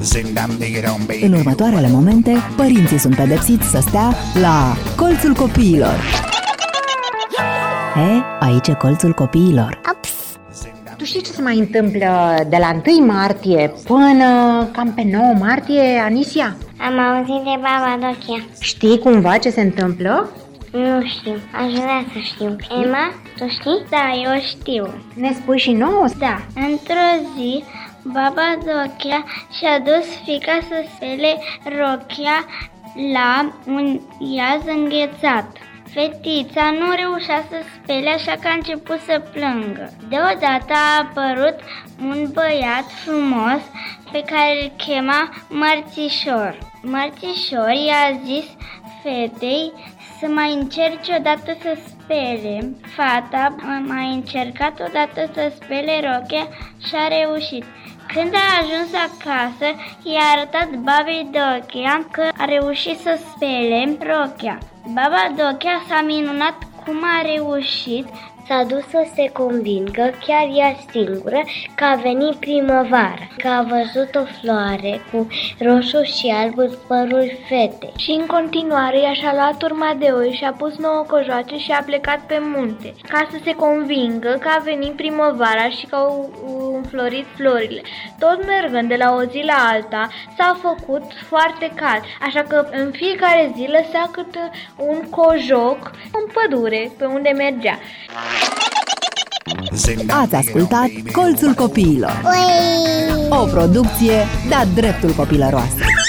În următoarele momente, părinții sunt pedepsiți să stea la colțul copiilor. Aici e colțul copiilor. Tu știi ce se mai întâmplă de la 1 martie până cam pe 9 martie, Anisia? Am auzit de Baba Dochia. Știi cumva ce se întâmplă? Nu știu, aș vrea să știu. Emma, tu știi? Da, eu știu. Ne spui și nouă? Da, într-o zi, Baba Dochia și-a dus fiica să spele rochia la un iaz înghețat. Fetița nu reușea să spele, așa că a început să plângă. Deodată a apărut un băiat frumos pe care îl chema Mărțișor. Mărțișor i-a zis fetei să mai încerce odată să spele. Fata a mai încercat odată să spele rochia și a reușit. Când a ajuns acasă, i-a arătat babei Dochia că a reușit să spele rochia. Baba Dochia s-a minunat cum a reușit. S-a dus să se convingă chiar ea singură că a venit primăvara, că a văzut o floare cu roșu și alb în părul fetei. Și în continuare ea și-a luat urma de oi și a pus 9 cojoace și a plecat pe munte, ca să se convingă că a venit primăvara și că au înflorit florile. Tot mergând de la o zi la alta, s-a făcut foarte cald, așa că în fiecare zi lăsa câte un cojoc în pădure pe unde mergea. Ați ascultat Colțul Copiilor, o producție de-a dreptul copilăroasă.